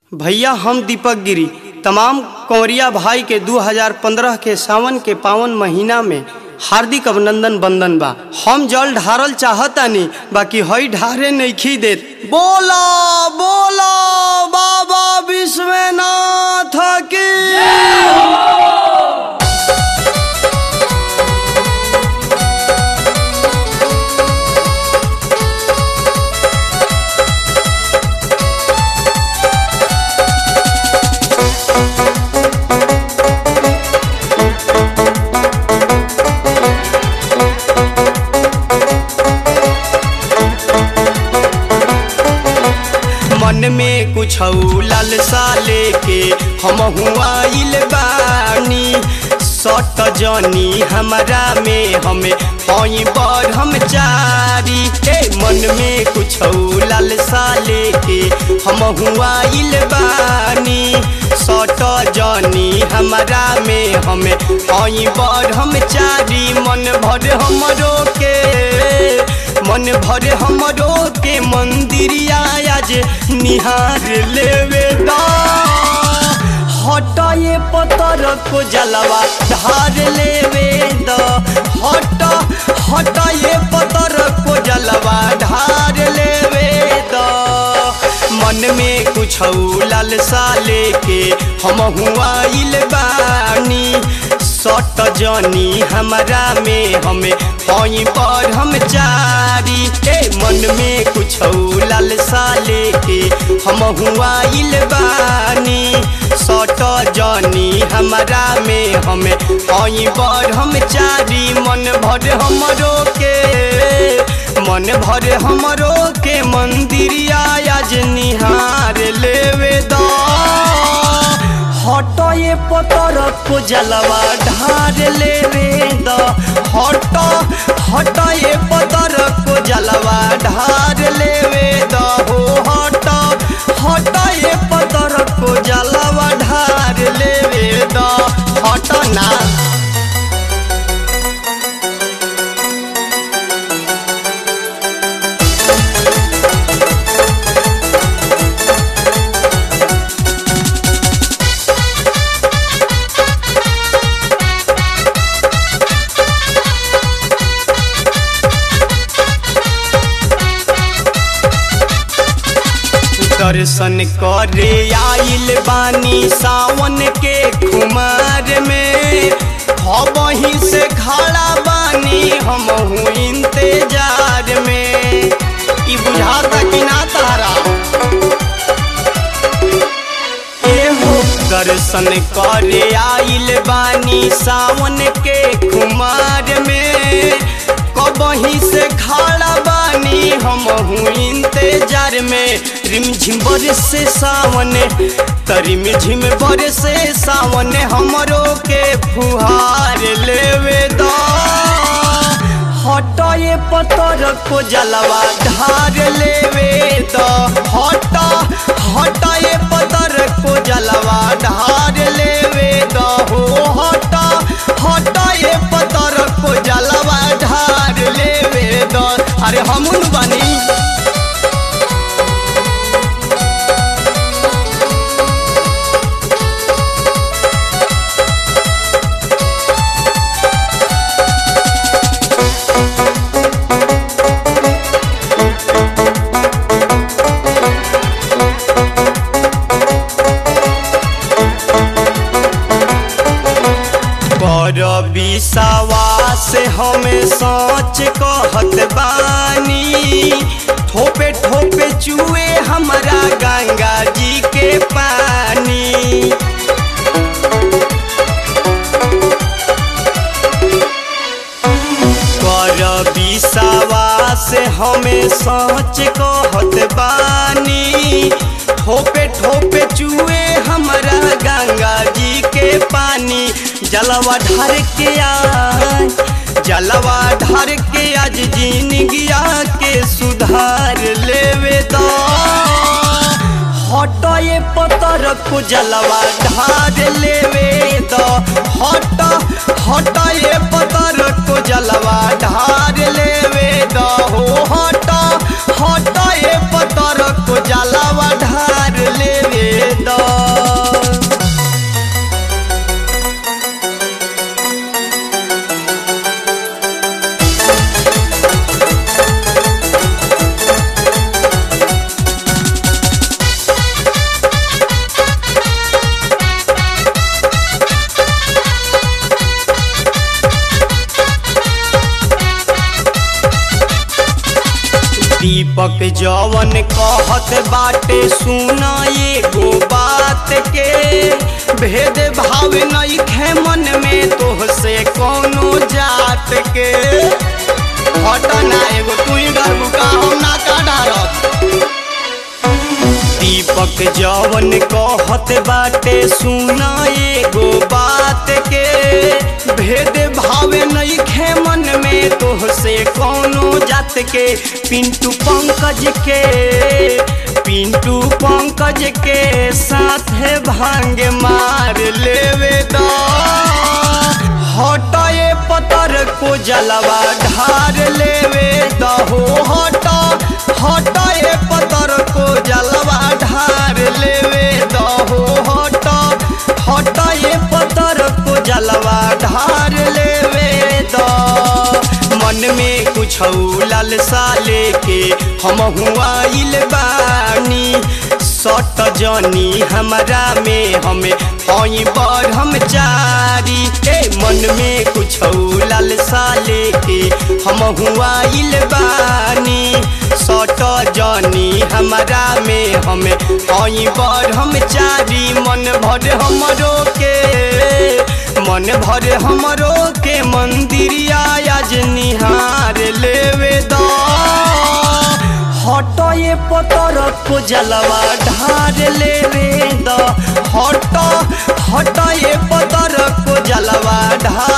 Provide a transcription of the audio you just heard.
भैया हम दीपक गिरी तमाम कंवरिया भाई के 2015 के सावन के पावन महीना में हार्दिक अभिनंदन बंदन बा। हम जल ढारल चाहतानी बाकी हई ढारे नइखी देत। बोला बोला बाबा विश्वनाथ की मन में कुछ लालसा लेके हम आइल बानी। सट जनी हमारा में हमें हई बड़ हम चारी। मन में कुछ लालसा लेके हम आइल बानी। सट जनी हमारा में हमें हई बड़ हम चारी। मन भर हमरो के मंदिरिया आज निहार लेवे दा। हटाए पतर को जलवा ढार लेवे दा। हटाए पतर को जलवा ढार लेवे दा। मन में कुछ लालसा लेके हम आइल बानी। सट जनी हमारा में हमें हई पर हम चारी। मन में कुछ लालसा लेके हम आइल बानी। सट जनी हमारा में हमें हई पर हम चारी। मन भर हमरो के मंदिरिया आज निहार लेवे दा। हटाए पतर को जलवा ढार लेवे दा। हटाए पतर को जलवा ढार लेवे दा। हटाए पतर को जलवा ढार लेवे दा। हटना दर्शन करे आइल बानी सावन के खुमार में। वहीं से खड़ा बानी हम इंतजार में। ई बुझाता कि ना तारा दर्शन करे आइल बानी सावन के खुमार में। वहीं से खड़ा बानी हम इंतजार में। रिमझिम बरसे सावन रिमझिम बरसे सावन हमरो के फुहार लेवे दा। हटाए पतर को जलवा ढार लेवे दा। हटाए पतर को जलवा ढार लेवे दा। हटाए पतर को जलवा ढार लेवे दा। अरे हमन बानी विश्वास हमें सच कहत बानी। ठोपे ठोपे चुए हमारा गंगा जी के पानी। कर विश्वास हमें सच कहत बानी। ठोपे ठोपे चुए हमारा गंगा जी के पानी। जलवा ढार के आज जिंदगिया के सुधार लेवे दा। हटाए पतर को जलवा ढार लेवे दा। हटाए पतर को जलवा ढार लेवे दा। हटाए पतर को जलवा ढार लेवे दा। जवन कहत बाटे सुना एगो बात के, भेद भाव नइखे मन में तोहसे कोनो जात के। हटना एगो तू ही डरबू का हम ना का डरत। दीपक जवन कहत बाटे सुना एगो बात के, भेद भाव नइखे मन में तोहसे कोनो जात के। पिंटू पंकज के साथ भांग मार लेवे दा। हटाए पतर को जलवा ढार लेवे दा हो। हटाए पतर को जलवा ढार लेवे दा हो। हटाए पतर को जलवा ढार लेवे दा। मन में कुछ लालसा लेके हम आइल बानी, सट जनी हमरा में हमें हई ब्रह्मचारी। मन में कुछ लालसा लेके हम आइल बानी, सट जनी हमरा में हमें हई ब्रह्मचारी। मन भर हमरो के मंदिरिया आज निहार लेवे दा। हटाए पतर को जलवा ढार लेवे दा। हटाए पतर को जलवा ढार